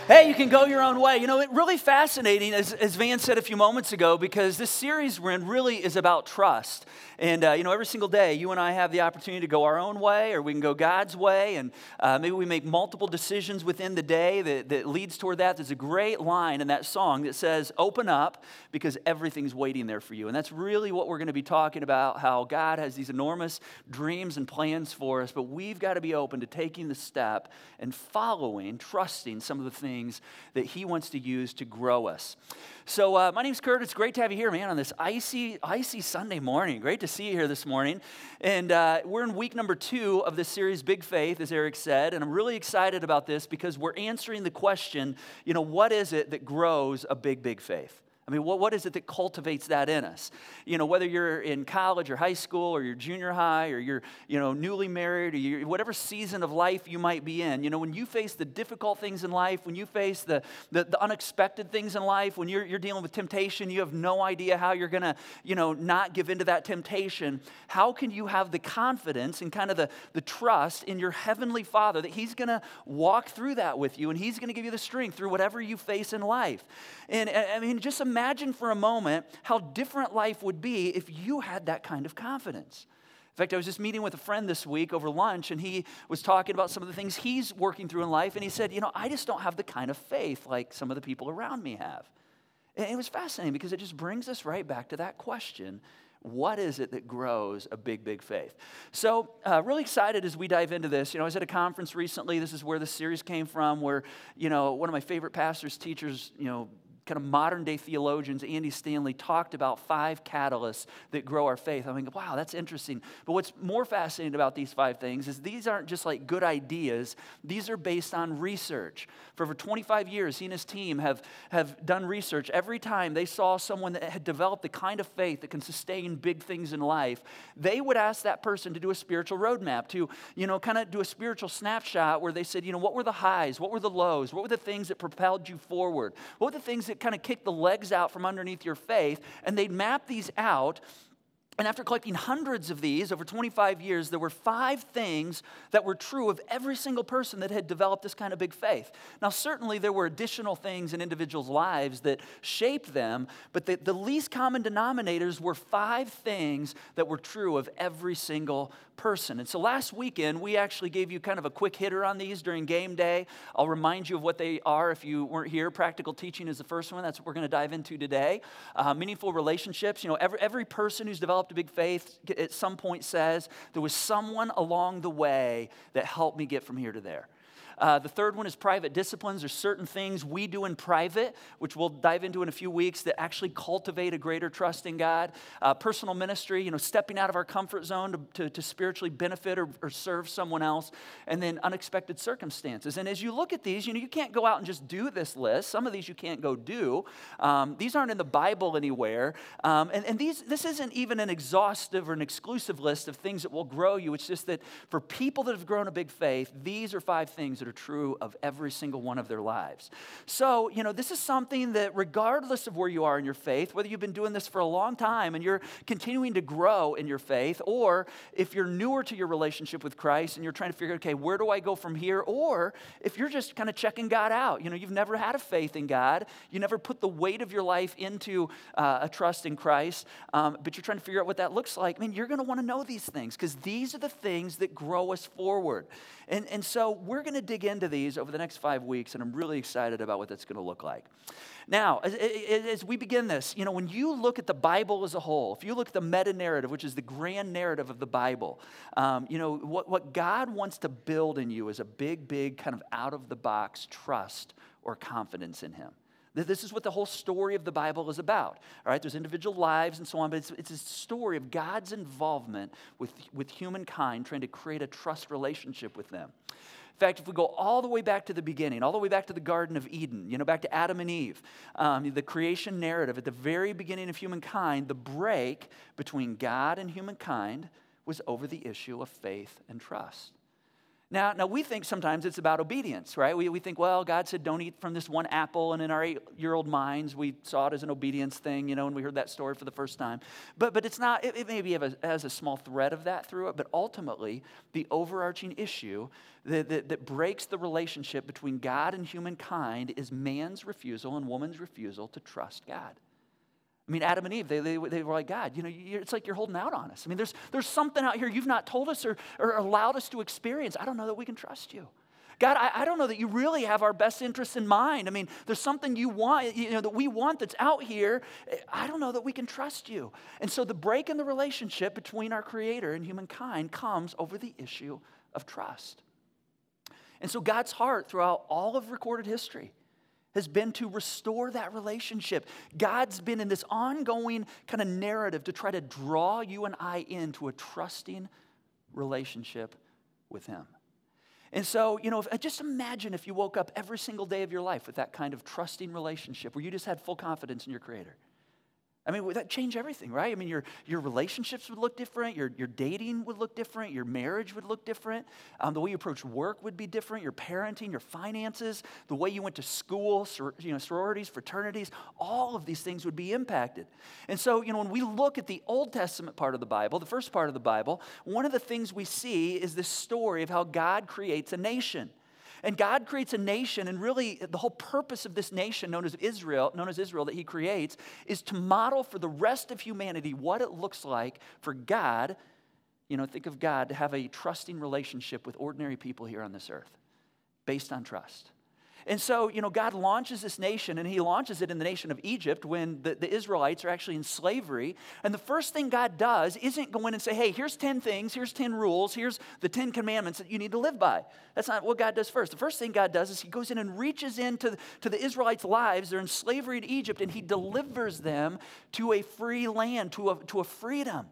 Hey, you can go your own way. You know, it's really fascinating, as Van said a few moments ago, because this series we're in really is about trust. And, every single day, you and I have the opportunity to go our own way, or we can go God's way, and maybe we make multiple decisions within the day that leads toward that. There's a great line in that song that says, open up, because everything's waiting there for you. And that's really what we're going to be talking about, how God has these enormous dreams and plans for us, but we've got to be open to taking the step and following, trusting some of the things that he wants to use to grow us. So my name's Kurt. It's great to have you here, man, on this icy Sunday morning. Great to see you here this morning. And we're in week number 2 of this series, Big Faith, as Eric said. And I'm really excited about this because we're answering the question, what is it that grows a big faith? I mean, what is it that cultivates that in us? Whether you're in college or high school or you're junior high or you're, newly married or you're, whatever season of life you might be in, when you face the difficult things in life, when you face the unexpected things in life, when you're dealing with temptation, you have no idea how you're going to, not give into that temptation. How can you have the confidence and kind of the trust in your heavenly Father that he's going to walk through that with you and he's going to give you the strength through whatever you face in life? And I mean, just imagine for a moment how different life would be if you had that kind of confidence. In fact, I was just meeting with a friend this week over lunch, and he was talking about some of the things he's working through in life, and he said, I just don't have the kind of faith like some of the people around me have. And it was fascinating because it just brings us right back to that question. What is it that grows a big faith? So really excited as we dive into this. I was at a conference recently. This is where this series came from, where, one of my favorite pastors, teachers, kind of modern day theologians, Andy Stanley, talked about 5 catalysts that grow our faith. I think, wow, that's interesting. But what's more fascinating about these 5 things is these aren't just like good ideas. These are based on research. For over 25 years, he and his team have done research. Every time they saw someone that had developed the kind of faith that can sustain big things in life, they would ask that person to do a spiritual roadmap, to, kind of do a spiritual snapshot where they said, what were the highs? What were the lows? What were the things that propelled you forward? What were the things that kind of kick the legs out from underneath your faith? And they'd map these out. And after collecting hundreds of these over 25 years, there were 5 things that were true of every single person that had developed this kind of big faith. Now, certainly there were additional things in individuals' lives that shaped them, but the least common denominators were 5 things that were true of every single person. And so last weekend, we actually gave you kind of a quick hitter on these during game day. I'll remind you of what they are if you weren't here. Practical teaching is the first one. That's what we're going to dive into today. Meaningful relationships. Every person who's developed a big faith at some point says, there was someone along the way that helped me get from here to there. The third one is private disciplines. There's certain things we do in private, which we'll dive into in a few weeks, that actually cultivate a greater trust in God. Personal ministry, stepping out of our comfort zone to spiritually benefit or serve someone else. And then unexpected circumstances. And as you look at these, you can't go out and just do this list. Some of these you can't go do. These aren't in the Bible anywhere. And this isn't even an exhaustive or an exclusive list of things that will grow you. It's just that for people that have grown a big faith, these are 5 things that are true of every single one of their lives. So, this is something that regardless of where you are in your faith, whether you've been doing this for a long time and you're continuing to grow in your faith, or if you're newer to your relationship with Christ and you're trying to figure out, okay, where do I go from here? Or if you're just kind of checking God out, you've never had a faith in God, you never put the weight of your life into a trust in Christ, but you're trying to figure out what that looks like, you're going to want to know these things because these are the things that grow us forward. And so we're going to dig into these over the next 5 weeks, and I'm really excited about what that's going to look like. Now, as we begin this, when you look at the Bible as a whole, if you look at the meta-narrative, which is the grand narrative of the Bible, what God wants to build in you is a big kind of out-of-the-box trust or confidence in him. This is what the whole story of the Bible is about. All right, there's individual lives and so on, but it's a story of God's involvement with humankind, trying to create a trust relationship with them. In fact, if we go all the way back to the beginning, all the way back to the Garden of Eden, back to Adam and Eve, the creation narrative, at the very beginning of humankind, the break between God and humankind was over the issue of faith and trust. Now we think sometimes it's about obedience, right? We think, well, God said don't eat from this one apple, and in our 8-year-old minds, we saw it as an obedience thing, and we heard that story for the first time. But it's not, it maybe has a small thread of that through it, but ultimately, the overarching issue that breaks the relationship between God and humankind is man's refusal and woman's refusal to trust God. I mean, Adam and Eve, they were like, God, it's like you're holding out on us. I mean, there's something out here you've not told us or allowed us to experience. I don't know that we can trust you. God, I don't know that you really have our best interests in mind. I mean, there's something you want, that we want that's out here. I don't know that we can trust you. And so the break in the relationship between our Creator and humankind comes over the issue of trust. And so God's heart throughout all of recorded history has been to restore that relationship. God's been in this ongoing kind of narrative to try to draw you and I into a trusting relationship with Him. And so, just imagine if you woke up every single day of your life with that kind of trusting relationship where you just had full confidence in your Creator. I mean, would that change everything, right? I mean, your relationships would look different. Your dating would look different. Your marriage would look different. The way you approach work would be different. Your parenting, your finances, the way you went to school, sororities, fraternities, all of these things would be impacted. And so, when we look at the Old Testament part of the Bible, the first part of the Bible, one of the things we see is this story of how God creates a nation. And God creates a nation, and really the whole purpose of this nation known as Israel that He creates, is to model for the rest of humanity what it looks like for God, think of God, to have a trusting relationship with ordinary people here on this earth, based on trust. And so, God launches this nation, and He launches it in the nation of Egypt when the Israelites are actually in slavery. And the first thing God does isn't go in and say, hey, here's 10 things, here's 10 rules, here's the 10 commandments that you need to live by. That's not what God does first. The first thing God does is He goes in and reaches into the Israelites' lives. They're in slavery in Egypt, and He delivers them to a free land, to a freedom.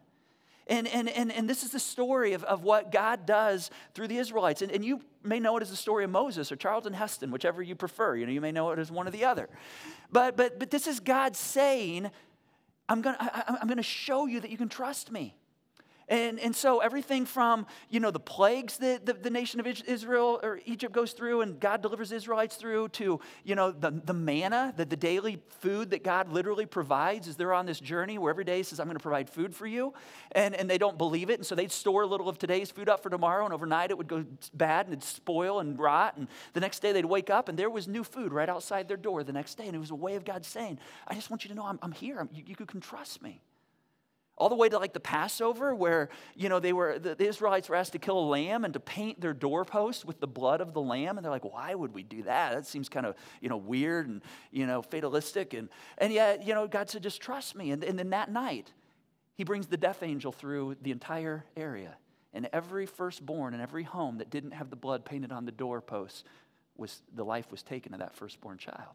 And this is the story of what God does through the Israelites. And you may know it as the story of Moses or Charlton Heston, whichever you prefer. You may know it as one or the other. But this is God saying, I'm gonna show you that you can trust me. And so everything from, the plagues that the nation of Israel or Egypt goes through and God delivers the Israelites through to, the manna, the daily food that God literally provides as they're on this journey where every day He says, I'm going to provide food for you. And they don't believe it. And so they'd store a little of today's food up for tomorrow, and overnight it would go bad and it'd spoil and rot. And the next day they'd wake up and there was new food right outside their door the next day. And it was a way of God saying, I just want you to know I'm here. You can trust me. All the way to like the Passover where, the Israelites were asked to kill a lamb and to paint their doorpost with the blood of the lamb. And they're like, why would we do that? That seems kind of, weird and, fatalistic. And yet, God said, just trust me. And then that night, He brings the death angel through the entire area. And every firstborn in every home that didn't have the blood painted on the doorpost, the life was taken of that firstborn child.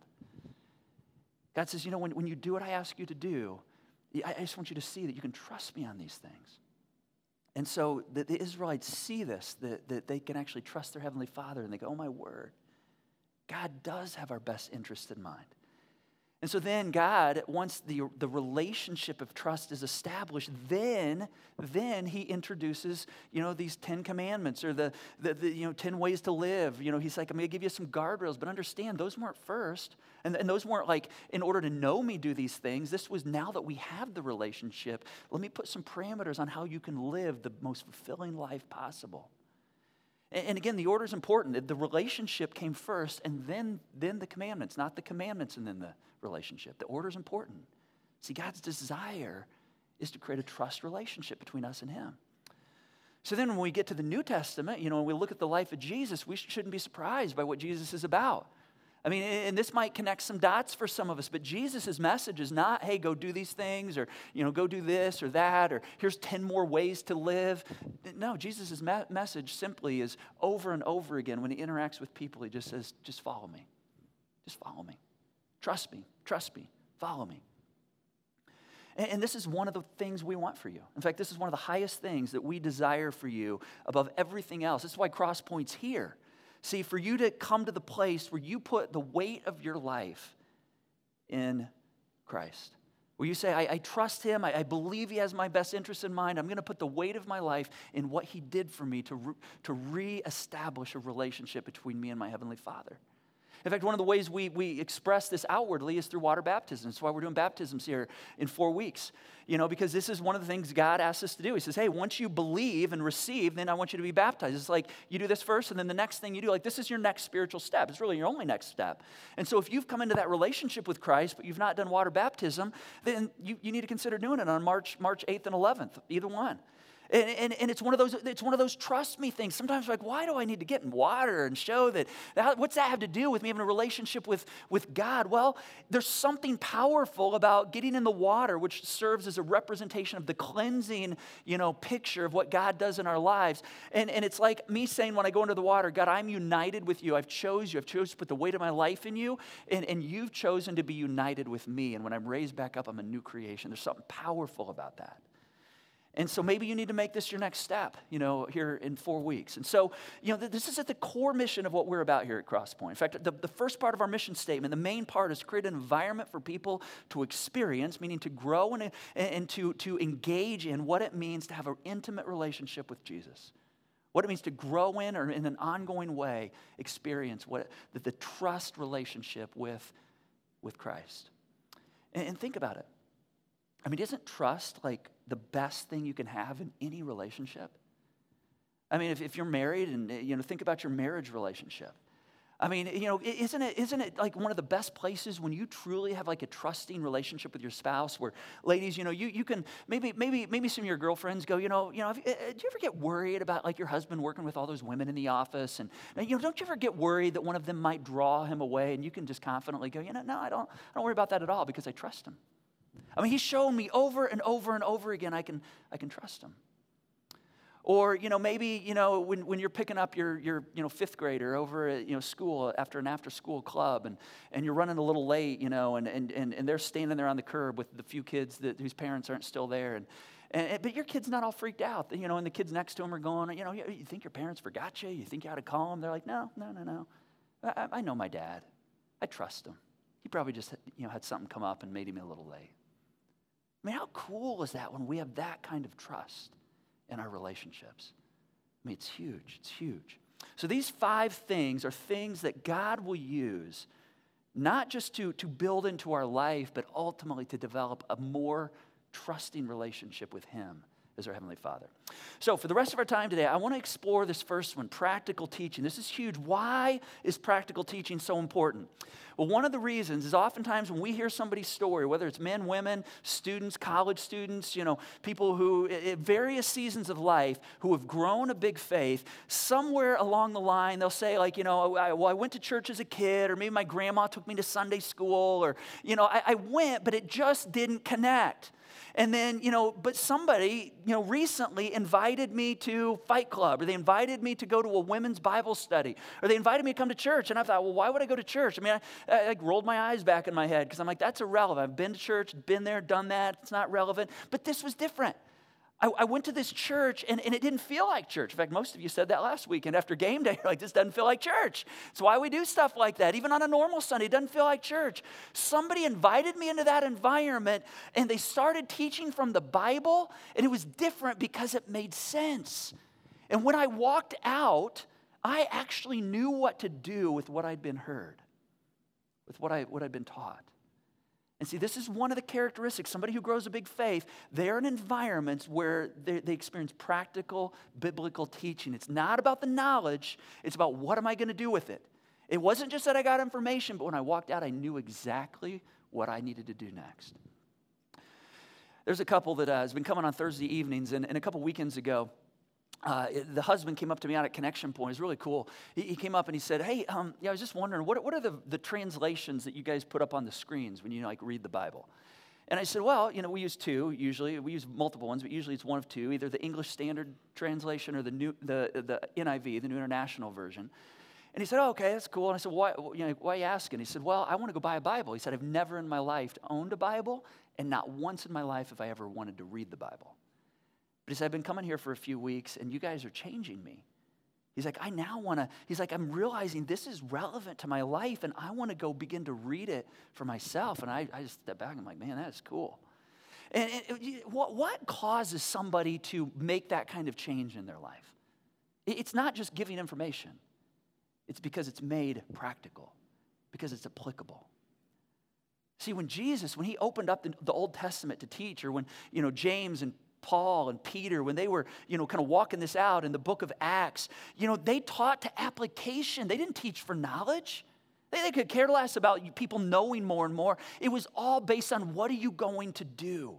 God says, when you do what I ask you to do, I just want you to see that you can trust me on these things. And so the Israelites see this, that they can actually trust their Heavenly Father, and they go, oh my word, God does have our best interest in mind. And so then God, once the relationship of trust is established, then He introduces, these 10 commandments or the 10 ways to live. He's like, I'm going to give you some guardrails, but understand those weren't first. And those weren't like, in order to know me, do these things. This was now that we have the relationship, let me put some parameters on how you can live the most fulfilling life possible. And again, the order is important. The relationship came first, and then the commandments, not the commandments and then the relationship. The order is important. See, God's desire is to create a trust relationship between us and Him. So then when we get to the New Testament, when we look at the life of Jesus, we shouldn't be surprised by what Jesus is about. I mean, and this might connect some dots for some of us, but Jesus' message is not, hey, go do these things, or, go do this or that, or here's 10 more ways to live. No, Jesus' message simply is over and over again when He interacts with people, He just says, just follow me. Just follow me. Trust me, follow me. And this is one of the things we want for you. In fact, this is one of the highest things that we desire for you above everything else. This is why Cross Point's here. See, for you to come to the place where you put the weight of your life in Christ. Where you say, I trust him, I believe he has my best interest in mind. I'm going to put the weight of my life in what he did for me to reestablish a relationship between me and my Heavenly Father. In fact, one of the ways we express this outwardly is through water baptism. That's why we're doing baptisms here in 4 weeks. Because this is one of the things God asks us to do. He says, hey, once you believe and receive, then I want you to be baptized. It's like you do this first, and then the next thing you do, like this is your next spiritual step. It's really your only next step. And so if you've come into that relationship with Christ, but you've not done water baptism, then you need to consider doing it on March 8th and 11th, either one. And it's one of those trust me things. Sometimes like, why do I need to get in water and show that? What's that have to do with me having a relationship with God? Well, there's something powerful about getting in the water, which serves as a representation of the cleansing, picture of what God does in our lives. And it's like me saying when I go into the water, God, I'm united with you. I've chosen to put the weight of my life in you, and you've chosen to be united with me. And when I'm raised back up, I'm a new creation. There's something powerful about that. And so maybe you need to make this your next step, here in 4 weeks. And so, this is at the core mission of what we're about here at Crosspoint. In fact, the first part of our mission statement, the main part is create an environment for people to experience, meaning to grow and to engage in what it means to have an intimate relationship with Jesus. What it means to grow in or in an ongoing way experience the trust relationship with Christ. And think about it. I mean, isn't trust like the best thing you can have in any relationship? I mean, if you're married and, think about your marriage relationship. I mean, isn't it like one of the best places when you truly have like a trusting relationship with your spouse where, ladies, you can, maybe some of your girlfriends go, do you ever get worried about like your husband working with all those women in the office? And, don't you ever get worried that one of them might draw him away? And you can just confidently go, no, I don't worry about that at all because I trust him. I mean, he's shown me over and over and over again I can trust him. Or, maybe, when you're picking up your fifth grader over at, school after an after-school club and you're running a little late, and they're standing there on the curb with the few kids whose parents aren't still there. But your kid's not all freaked out, and the kids next to him are going, you think your parents forgot you? You think you ought to call them? They're like, no. I know my dad. I trust him. He probably just, had something come up and made him a little late. I mean, how cool is that when we have that kind of trust in our relationships? I mean, it's huge. It's huge. So these 5 things are things that God will use not just to build into our life, but ultimately to develop a more trusting relationship with him as our Heavenly Father. So for the rest of our time today, I want to explore this first one, practical teaching. This is huge. Why is practical teaching so important? Well, one of the reasons is oftentimes when we hear somebody's story, whether it's men, women, students, college students, people who at various seasons of life who have grown a big faith, somewhere along the line they'll say like, I went to church as a kid, or maybe my grandma took me to Sunday school, or, I went, but it just didn't connect. And then, but somebody, recently invited me to Fight Club, or they invited me to go to a women's Bible study, or they invited me to come to church. And I thought, well, why would I go to church? I mean, I like rolled my eyes back in my head because I'm like, that's irrelevant. I've been to church, been there, done that. It's not relevant. But this was different. I went to this church, and it didn't feel like church. In fact, most of you said that last weekend after game day. You're like, this doesn't feel like church. That's why we do stuff like that. Even on a normal Sunday, it doesn't feel like church. Somebody invited me into that environment, and they started teaching from the Bible, and it was different because it made sense. And when I walked out, I actually knew what to do with what I'd been heard, with what I'd been taught. And see, this is one of the characteristics. Somebody who grows a big faith, they're in environments where they experience practical biblical teaching. It's not about the knowledge. It's about what am I going to do with it. It wasn't just that I got information, but when I walked out, I knew exactly what I needed to do next. There's a couple that has been coming on Thursday evenings, and a couple weekends ago, the husband came up to me out at Connection Point. It was really cool. He came up and he said, hey, I was just wondering, what are the translations that you guys put up on the screens when you read the Bible? And I said, well, we use 2 usually. We use multiple ones, but usually it's one of 2, either the English Standard Translation or the NIV, the New International Version. And he said, oh, okay, that's cool. And I said, why are you asking? He said, well, I want to go buy a Bible. He said, I've never in my life owned a Bible, and not once in my life have I ever wanted to read the Bible. But he said, I've been coming here for a few weeks, and you guys are changing me. He's like, I'm realizing this is relevant to my life, and I want to go begin to read it for myself. And I just step back and I'm like, man, that is cool. And what causes somebody to make that kind of change in their life? It's not just giving information. It's because it's made practical, because it's applicable. See, when he opened up the Old Testament to teach, or when, James and Paul and Peter, when they were, kind of walking this out in the book of Acts, they taught to application. They didn't teach for knowledge. They could care less about people knowing more and more. It was all based on, what are you going to do?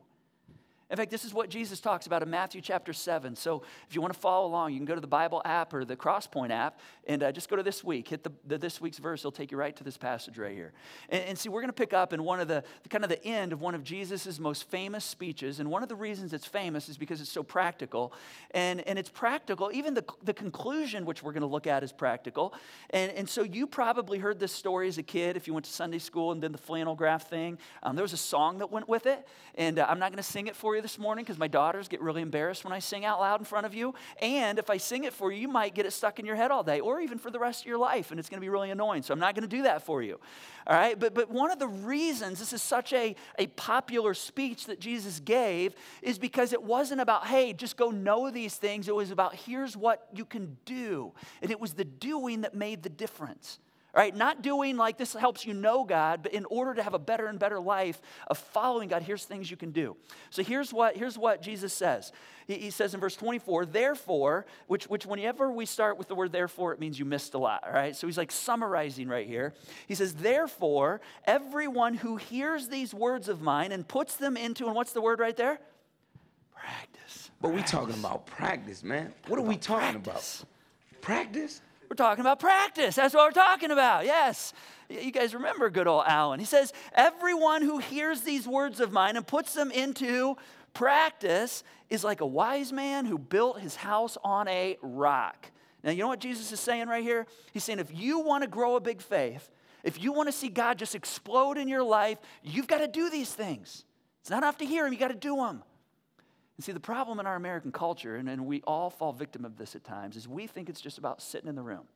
In fact, this is what Jesus talks about in Matthew chapter 7. So if you want to follow along, you can go to the Bible app or the Crosspoint app and just go to this week. Hit this week's verse. It'll take you right to this passage right here. And see, we're going to pick up in one of the end of one of Jesus' most famous speeches. And one of the reasons it's famous is because it's so practical. And it's practical. Even the conclusion, which we're going to look at, is practical. And so you probably heard this story as a kid if you went to Sunday school and did the flannel graph thing. There was a song that went with it. And I'm not going to sing it for you this morning because my daughters get really embarrassed when I sing out loud in front of you. And if I sing it for you, you might get it stuck in your head all day or even for the rest of your life, and it's going to be really annoying. So I'm not going to do that for you. All right? But one of the reasons this is such a popular speech that Jesus gave is because it wasn't about, hey, just go know these things. It was about, here's what you can do. And it was the doing that made the difference. All right, not doing like this helps you know God, but in order to have a better and better life of following God, here's things you can do. So here's what Jesus says. He says in verse 24, therefore, which whenever we start with the word therefore, it means you missed a lot, all right? So he's like summarizing right here. He says, therefore, everyone who hears these words of mine and puts them into, and what's the word right there? Practice. But we talking about practice, man. What are we talking about? Practice? We're talking about practice. That's what we're talking about. Yes. You guys remember good old Alan. He says, everyone who hears these words of mine and puts them into practice is like a wise man who built his house on a rock. Now, you know what Jesus is saying right here? He's saying if you want to grow a big faith, if you want to see God just explode in your life, you've got to do these things. It's not enough to hear him. You got to do them. And see, the problem in our American culture, and we all fall victim of this at times, is we think it's just about sitting in the room.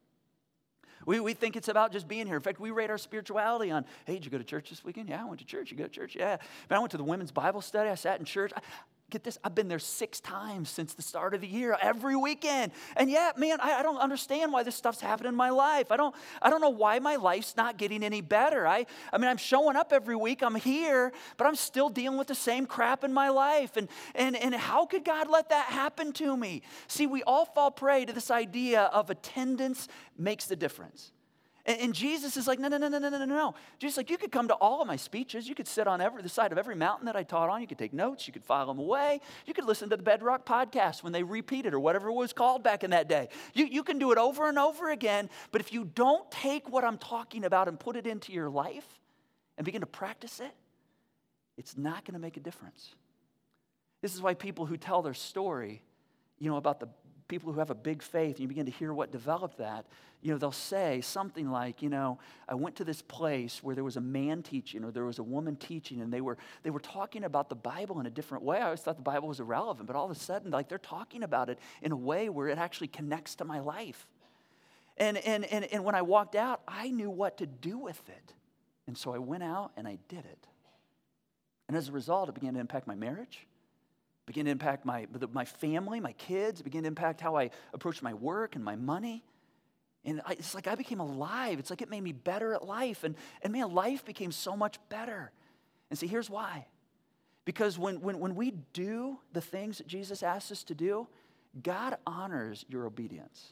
We think it's about just being here. In fact, we rate our spirituality on, hey, did you go to church this weekend? Yeah, I went to church. You go to church? Yeah. But I went to the women's Bible study. I sat in church. Get this, I've been there 6 times since the start of the year, every weekend. And yeah, man, I don't understand why this stuff's happening in my life. I don't know why my life's not getting any better. I mean, I'm showing up every week, I'm here, but I'm still dealing with the same crap in my life. And how could God let that happen to me? See, we all fall prey to this idea of attendance makes the difference. And Jesus is like, no. Jesus is like, you could come to all of my speeches. You could sit on the side of every mountain that I taught on. You could take notes. You could file them away. You could listen to the Bedrock podcast when they repeat it or whatever it was called back in that day. You can do it over and over again. But if you don't take what I'm talking about and put it into your life and begin to practice it, it's not going to make a difference. This is why people who tell their story, about the people who have a big faith, and you begin to hear what developed that, they'll say something like, I went to this place where there was a man teaching or there was a woman teaching, and they were talking about the Bible in a different way. I always thought the Bible was irrelevant, but all of a sudden, like, they're talking about it in a way where it actually connects to my life. And when I walked out, I knew what to do with it. And so I went out and I did it. And as a result, it began to impact my marriage. Begin to impact my family, my kids. Begin to impact how I approach my work and my money. And it's like I became alive. It's like it made me better at life. And man, life became so much better. And see, here's why. Because when we do the things that Jesus asks us to do, God honors your obedience.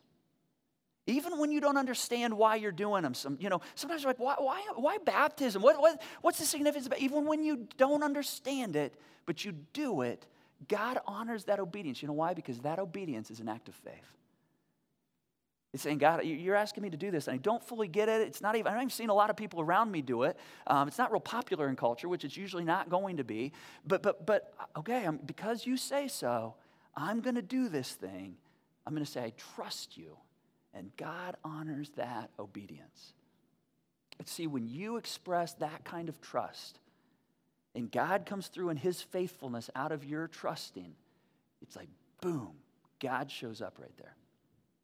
Even when you don't understand why you're doing them. Sometimes you're like, why baptism? What's the significance of it? Even when you don't understand it, but you do it, God honors that obedience. You know why? Because that obedience is an act of faith. It's saying, God, you're asking me to do this, and I don't fully get it. I'm not even seeing a lot of people around me do it. It's not real popular in culture, which it's usually not going to be. But okay, because you say so, I'm going to do this thing. I'm going to say, I trust you. And God honors that obedience. But see, when you express that kind of trust, and God comes through in his faithfulness out of your trusting, it's like, boom, God shows up right there.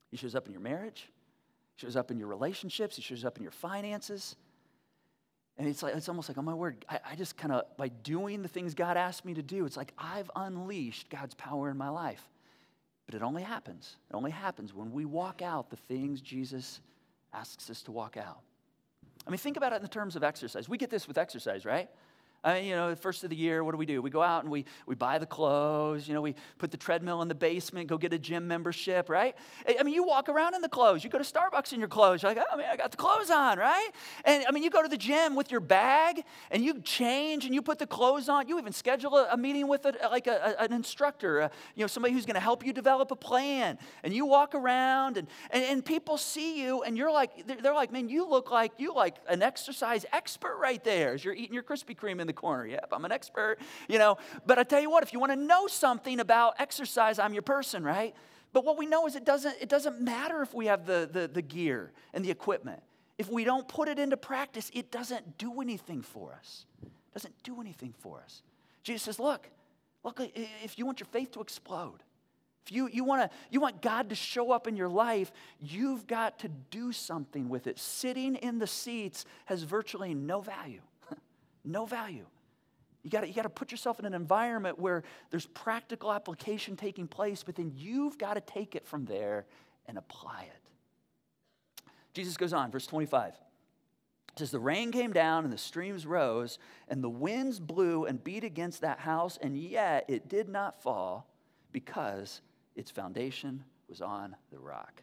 He shows up in your marriage. He shows up in your relationships. He shows up in your finances. And it's almost like, oh my word, I just kind of, by doing the things God asked me to do, it's like I've unleashed God's power in my life. But it only happens. It only happens when we walk out the things Jesus asks us to walk out. I mean, think about it in the terms of exercise. We get this with exercise, right? The first of the year, what do? We go out and we buy the clothes. We put the treadmill in the basement, go get a gym membership, right? I mean, you walk around in the clothes. You go to Starbucks in your clothes. You're like, oh, man, I got the clothes on, right? And, I mean, you go to the gym with your bag, and you change, and you put the clothes on. You even schedule a meeting with an instructor, somebody who's going to help you develop a plan. And you walk around, and people see you, and they're like, man, you look like an exercise expert right there as you're eating your Krispy Kreme in the corner. Yep, I'm an expert, But I tell you what, if you want to know something about exercise, I'm your person, right? But what we know is it doesn't matter if we have the gear and the equipment. If we don't put it into practice, it doesn't do anything for us. It doesn't do anything for us. Jesus says, look, if you want your faith to explode, if you want God to show up in your life, you've got to do something with it. Sitting in the seats has virtually no value. No value. You got to put yourself in an environment where there's practical application taking place, but then you've got to take it from there and apply it. Jesus goes on, verse 25. It says, the rain came down and the streams rose and the winds blew and beat against that house, and yet it did not fall because its foundation was on the rock.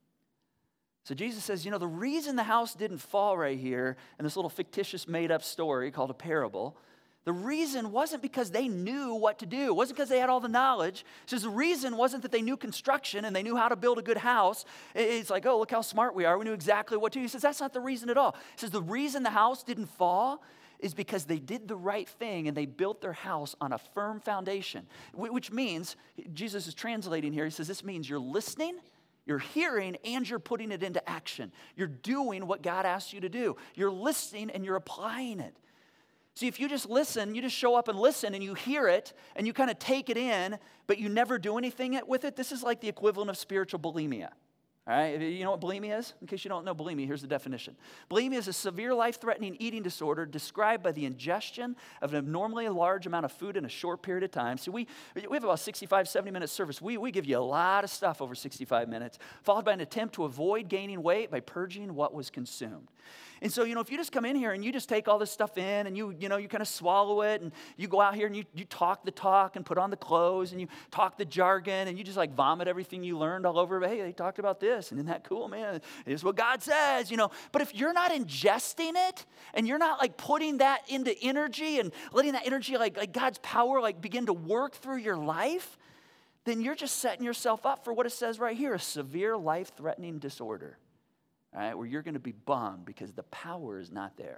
So Jesus says, the reason the house didn't fall right here in this little fictitious made-up story called a parable, the reason wasn't because they knew what to do. It wasn't because they had all the knowledge. He says the reason wasn't that they knew construction and they knew how to build a good house. It's like, oh, look how smart we are. We knew exactly what to do. He says that's not the reason at all. He says the reason the house didn't fall is because they did the right thing and they built their house on a firm foundation, which means, Jesus is translating here, he says this means you're listening, you're hearing, and you're putting it into action. You're doing what God asks you to do. You're listening and you're applying it. See, if you just listen, you just show up and listen and you hear it and you kind of take it in, but you never do anything with it, this is like the equivalent of spiritual bulimia. All right, you know what bulimia is? In case you don't know bulimia, here's the definition. Bulimia is a severe life-threatening eating disorder described by the ingestion of an abnormally large amount of food in a short period of time. So we have about 65, 70-minute service. We give you a lot of stuff over 65 minutes, followed by an attempt to avoid gaining weight by purging what was consumed. And so, if you just come in here and you just take all this stuff in and you kind of swallow it and you go out here and you talk the talk and put on the clothes and you talk the jargon and you just like vomit everything you learned all over. Hey, they talked about this and isn't that cool, man? It's what God says, But if you're not ingesting it and you're not like putting that into energy and letting that energy like God's power like begin to work through your life, then you're just setting yourself up for what it says right here, a severe life-threatening disorder. All right, where you're going to be bummed because the power is not there.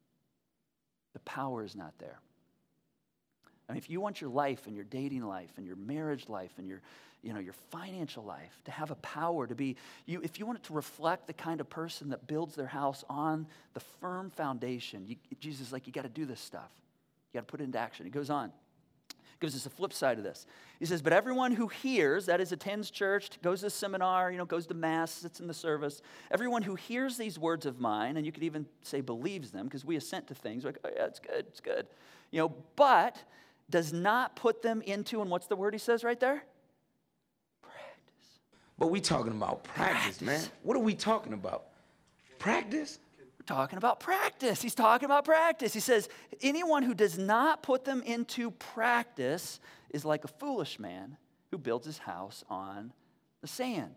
The power is not there. I mean, if you want your life and your dating life and your marriage life and your financial life to have a power to be, if you want it to reflect the kind of person that builds their house on the firm foundation, Jesus is like, you got to do this stuff. You got to put it into action. He goes on. Gives us a flip side of this. He says, but everyone who hears, that is, attends church, goes to seminar, goes to mass, sits in the service, everyone who hears these words of mine, and you could even say believes them, because we assent to things, like, oh yeah, it's good, but does not put them into, and what's the word he says right there? Practice. But we talking about practice, man. What are we talking about? Practice? Talking about practice. He's talking about practice. He says, anyone who does not put them into practice is like a foolish man who builds his house on the sand.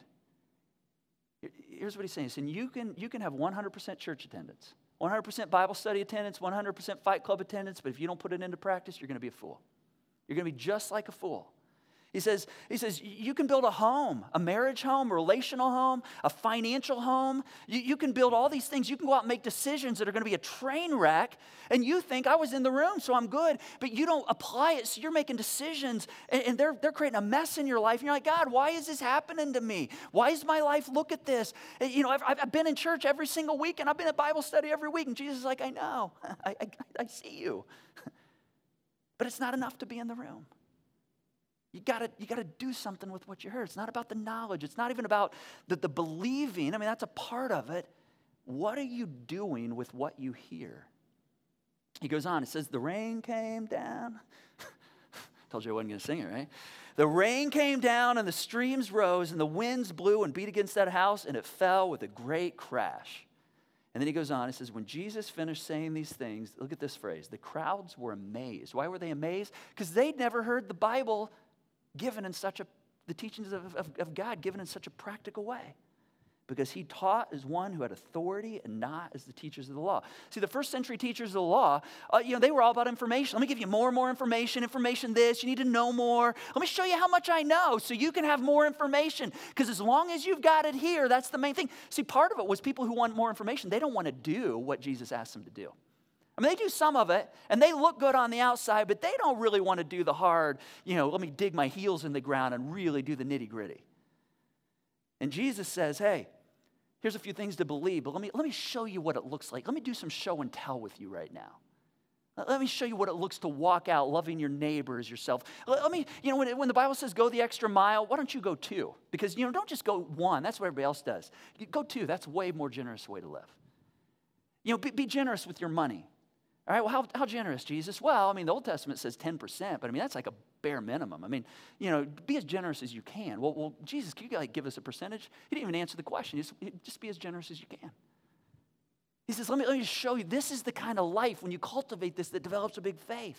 Here's what he's saying. He's saying you can have 100% church attendance, 100% Bible study attendance, 100% Fight Club attendance, but if you don't put it into practice, you're going to be a fool. You're going to be just like a fool. He says, you can build a home, a marriage home, a relational home, a financial home. You can build all these things. You can go out and make decisions that are going to be a train wreck, and you think, I was in the room, so I'm good, but you don't apply it, so you're making decisions, and they're creating a mess in your life, and you're like, God, why is this happening to me? Why is my life, look at this? I've been in church every single week, and I've been at Bible study every week, and Jesus is like, I know, I see you. But it's not enough to be in the room. You gotta do something with what you heard. It's not about the knowledge. It's not even about the believing. I mean, that's a part of it. What are you doing with what you hear? He goes on, it says, the rain came down. Told you I wasn't going to sing it, right? The rain came down and the streams rose and the winds blew and beat against that house and it fell with a great crash. And then he goes on, he says, when Jesus finished saying these things, look at this phrase, the crowds were amazed. Why were they amazed? Because they'd never heard the Bible given in the teachings of God given in such a practical way. Because he taught as one who had authority and not as the teachers of the law. See, the first century teachers of the law, they were all about information. Let me give you more and more information this. You need to know more. Let me show you how much I know so you can have more information. Because as long as you've got it here, that's the main thing. See, part of it was people who want more information. They don't want to do what Jesus asked them to do. I mean, they do some of it, and they look good on the outside, but they don't really want to do the hard, let me dig my heels in the ground and really do the nitty-gritty. And Jesus says, hey, here's a few things to believe, but let me show you what it looks like. Let me do some show and tell with you right now. Let me show you what it looks to walk out loving your neighbor as yourself. Let me, when the Bible says go the extra mile, why don't you go 2? Because, don't just go 1. That's what everybody else does. You go 2. That's a way more generous way to live. Be generous with your money. All right, well, how generous, Jesus? Well, I mean, the Old Testament says 10%, but I mean, that's like a bare minimum. I mean, be as generous as you can. Well, Jesus, can you give us a percentage? He didn't even answer the question. Just be as generous as you can. He says, let me just show you. This is the kind of life, when you cultivate this, that develops a big faith.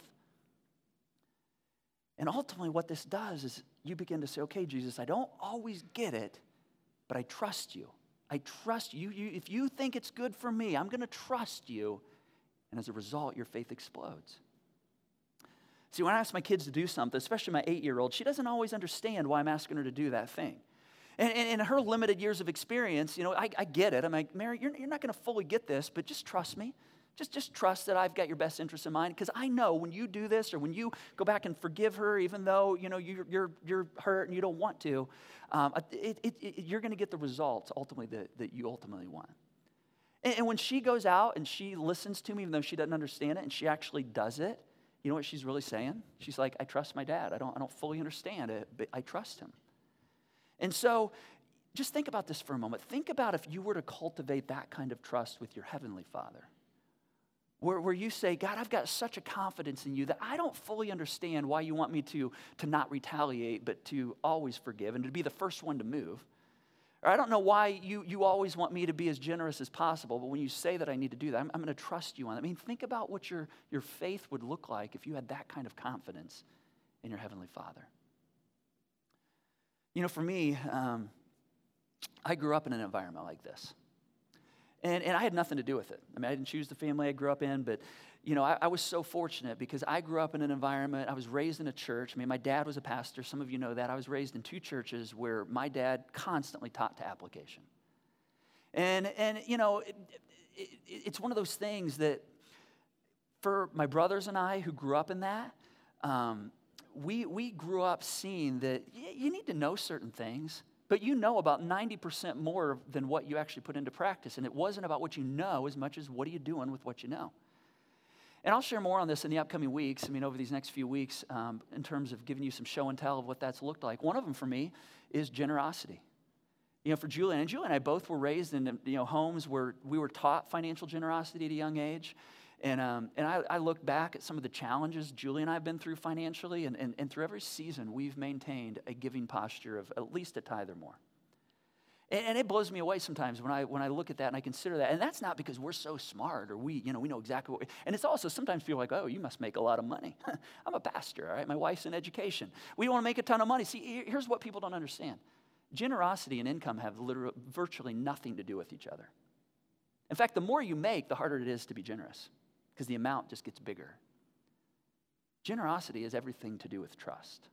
And ultimately, what this does is you begin to say, okay, Jesus, I don't always get it, but I trust you. I trust you. If you think it's good for me, I'm going to trust you. And as a result, your faith explodes. See, when I ask my kids to do something, especially my 8-year-old, she doesn't always understand why I'm asking her to do that thing. And in her limited years of experience, I get it. I'm like, Mary, you're not going to fully get this, but just trust me. Just trust that I've got your best interest in mind. Because I know when you do this, or when you go back and forgive her, even though you're hurt and you don't want to, you're going to get the results ultimately that you ultimately want. And when she goes out and she listens to me, even though she doesn't understand it, and she actually does it, you know what she's really saying? She's like, I trust my dad. I don't fully understand it, but I trust him. And so just think about this for a moment. Think about if you were to cultivate that kind of trust with your Heavenly Father, where you say, God, I've got such a confidence in you that I don't fully understand why you want me to not retaliate, but to always forgive and to be the first one to move. Or I don't know why you always want me to be as generous as possible, but when you say that I need to do that, I'm going to trust you on that. I mean, think about what your faith would look like if you had that kind of confidence in your Heavenly Father. For me, I grew up in an environment like this. And I had nothing to do with it. I mean, I didn't choose the family I grew up in, but I was so fortunate because I grew up in an environment, I was raised in a church. I mean, my dad was a pastor. Some of you know that. I was raised in 2 churches where my dad constantly taught to application. And it's one of those things that for my brothers and I who grew up in that, we grew up seeing that you need to know certain things, but you know about 90% more than what you actually put into practice. And it wasn't about what you know as much as what are you doing with what you know. And I'll share more on this in the upcoming weeks, over these next few weeks, in terms of giving you some show and tell of what that's looked like. One of them for me is generosity. For Julie and I both were raised in homes where we were taught financial generosity at a young age. And I look back at some of the challenges Julie and I have been through financially, and through every season, we've maintained a giving posture of at least a tithe or more. And it blows me away sometimes when I look at that and I consider that. And that's not because we're so smart or we know exactly what and it's also sometimes people are like, oh, you must make a lot of money. I'm a pastor, all right? My wife's in education. We don't want to make a ton of money. See, here's what people don't understand. Generosity and income have virtually nothing to do with each other. In fact, the more you make, the harder it is to be generous because the amount just gets bigger. Generosity has everything to do with trust.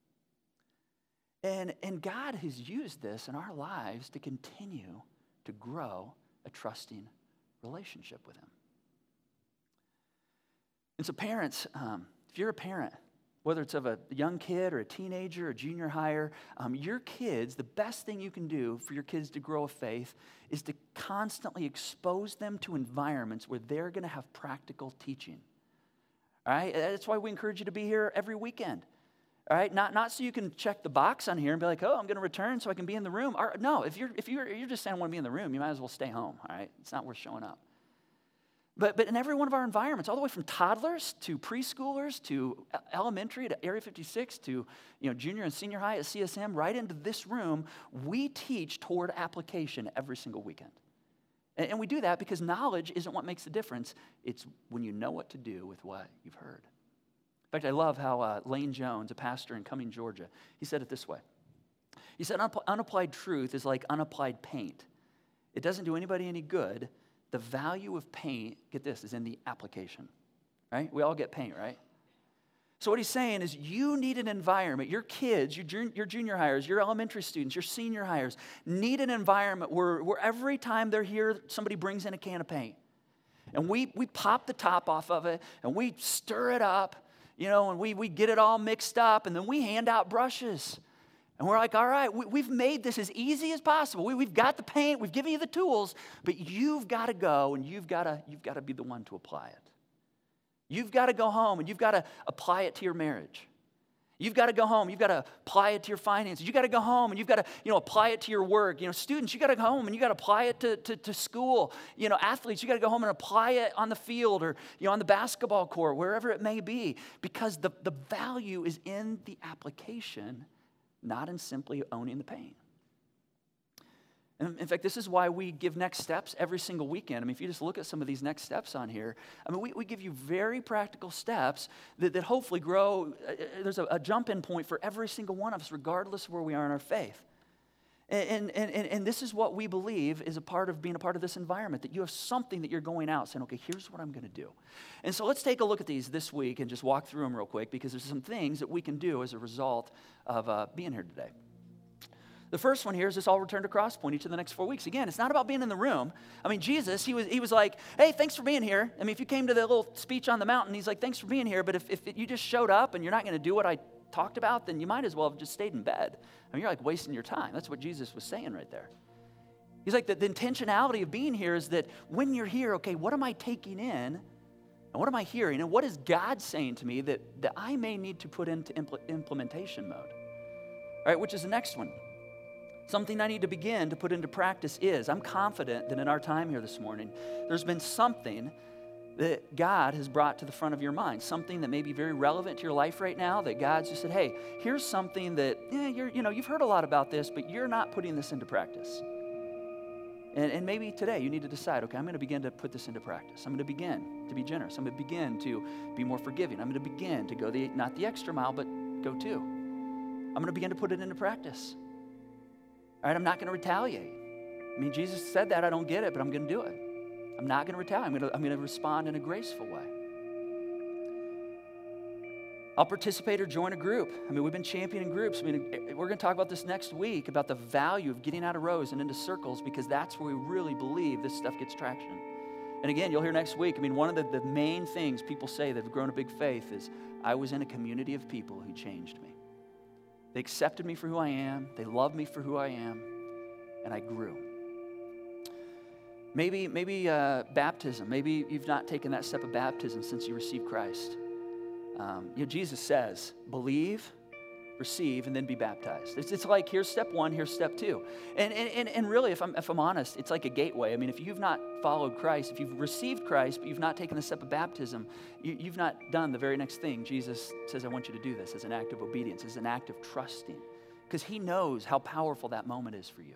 And God has used this in our lives to continue to grow a trusting relationship with Him. And so parents, if you're a parent, whether it's of a young kid or a teenager or junior higher, your kids, the best thing you can do for your kids to grow a faith is to constantly expose them to environments where they're going to have practical teaching. All right? That's why we encourage you to be here every weekend. All right, not so you can check the box on here and be like, oh, I'm going to return so I can be in the room. No, if you're just saying I want to be in the room, you might as well stay home. All right, it's not worth showing up. But in every one of our environments, all the way from toddlers to preschoolers to elementary to Area 56 to junior and senior high at CSM, right into this room, we teach toward application every single weekend. And we do that because knowledge isn't what makes the difference. It's when you know what to do with what you've heard. In fact, I love how Lane Jones, a pastor in Cumming, Georgia, he said it this way. He said, unapplied truth is like unapplied paint. It doesn't do anybody any good. The value of paint, get this, is in the application, right? We all get paint, right? So what he's saying is you need an environment, your kids, your junior hires, your elementary students, your senior hires, need an environment where every time they're here, somebody brings in a can of paint. And we pop the top off of it, and we stir it up, and we get it all mixed up, and then we hand out brushes. And we're like, all right, we've made this as easy as possible. We've got the paint, we've given you the tools, but you've got to go and you've got to be the one to apply it. You've got to go home and you've got to apply it to your marriage. You've got to go home, you've got to apply it to your finances. You've got to go home and you've got to apply it to your work. Students, you got to go home and you got to apply it to school. Athletes, you got to go home and apply it on the field or on the basketball court, wherever it may be, because the value is in the application, not in simply owning the pain. And in fact, this is why we give next steps every single weekend. If you just look at some of these next steps on here, we give you very practical steps that hopefully grow. There's a jump-in point for every single one of us, regardless of where we are in our faith. And this is what we believe is a part of being a part of this environment, that you have something that you're going out saying, okay, here's what I'm going to do. And so let's take a look at these this week and just walk through them real quick, because there's some things that we can do as a result of being here today. The first one here is this all return to Crosspoint each of the next 4 weeks. Again, it's not about being in the room. Jesus, he was like, hey, thanks for being here. If you came to the little speech on the mountain, he's like, thanks for being here. But if you just showed up and you're not going to do what I talked about, then you might as well have just stayed in bed. You're like wasting your time. That's what Jesus was saying right there. He's like, the intentionality of being here is that when you're here, okay, what am I taking in? And what am I hearing? And what is God saying to me that I may need to put into implementation mode? All right, which is the next one. Something I need to begin to put into practice is, I'm confident that in our time here this morning, there's been something that God has brought to the front of your mind, something that may be very relevant to your life right now, that God's just said, hey, here's something that, you've heard a lot about this, but you're not putting this into practice. And maybe today you need to decide, okay, I'm going to begin to put this into practice. I'm going to begin to be generous. I'm going to begin to be more forgiving. I'm going to begin to go not the extra mile, but go 2. I'm going to begin to put it into practice. All right, I'm not going to retaliate. Jesus said that. I don't get it, but I'm going to do it. I'm not going to retaliate. I'm going to respond in a graceful way. I'll participate or join a group. We've been championing groups. We're going to talk about this next week, about the value of getting out of rows and into circles, because that's where we really believe this stuff gets traction. And again, you'll hear next week, one of the main things people say that have grown a big faith is, I was in a community of people who changed me. They accepted me for who I am. They loved me for who I am. And I grew. Maybe baptism. Maybe you've not taken that step of baptism since you received Christ. Jesus says, believe, receive, and then be baptized. It's like, here's step 1, here's step 2. And really, if I'm honest, it's like a gateway. If you've not followed Christ, if you've received Christ, but you've not taken the step of baptism, you've not done the very next thing. Jesus says, I want you to do this as an act of obedience, as an act of trusting, because he knows how powerful that moment is for you.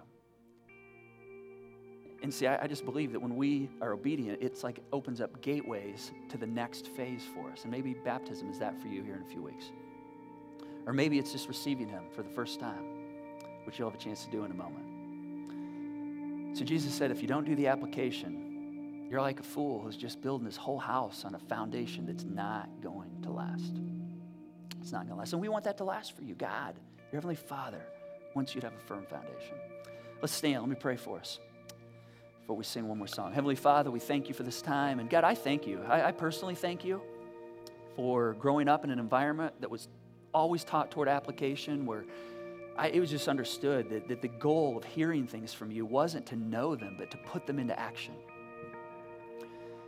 And see, I just believe that when we are obedient, it's like it opens up gateways to the next phase for us. And maybe baptism is that for you here in a few weeks. Or maybe it's just receiving him for the first time, which you'll have a chance to do in a moment. So Jesus said, if you don't do the application, you're like a fool who's just building this whole house on a foundation that's not going to last. It's not going to last. And we want that to last for you. God, your Heavenly Father, wants you to have a firm foundation. Let's stand. Let me pray for us before we sing one more song. Heavenly Father, we thank you for this time. And God, I thank you. I personally thank you for growing up in an environment that was always taught toward application, where it was just understood that the goal of hearing things from you wasn't to know them, but to put them into action.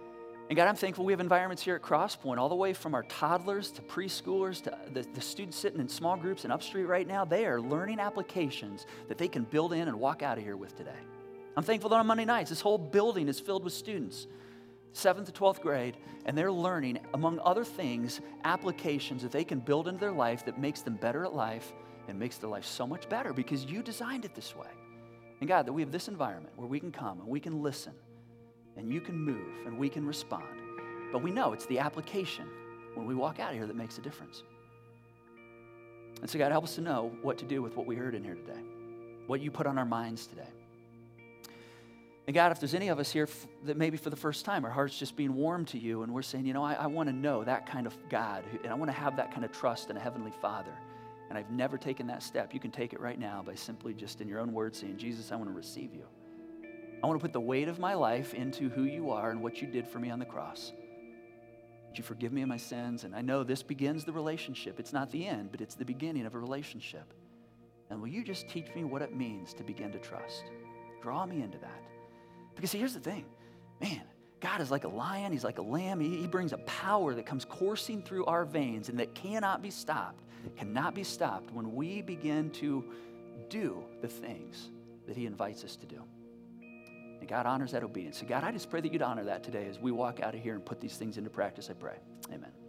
And God, I'm thankful we have environments here at Crosspoint, all the way from our toddlers to preschoolers to the students sitting in small groups in Upstreet right now. They are learning applications that they can build in and walk out of here with today. I'm thankful that on Monday nights, this whole building is filled with students, 7th to 12th grade, and they're learning, among other things, applications that they can build into their life that makes them better at life and makes their life so much better because you designed it this way. And God, that we have this environment where we can come and we can listen and you can move and we can respond. But we know it's the application when we walk out of here that makes a difference. And so God, help us to know what to do with what we heard in here today, what you put on our minds today. And God, if there's any of us here that maybe for the first time, our heart's just being warm to you and we're saying, I want to know that kind of God and I want to have that kind of trust in a Heavenly Father. And I've never taken that step. You can take it right now by simply just in your own words saying, Jesus, I want to receive you. I want to put the weight of my life into who you are and what you did for me on the cross. Would you forgive me of my sins? And I know this begins the relationship. It's not the end, but it's the beginning of a relationship. And will you just teach me what it means to begin to trust? Draw me into that. Because see, here's the thing. Man, God is like a lion. He's like a lamb. He brings a power that comes coursing through our veins and that cannot be stopped when we begin to do the things that he invites us to do. And God honors that obedience. So God, I just pray that you'd honor that today as we walk out of here and put these things into practice, I pray. Amen.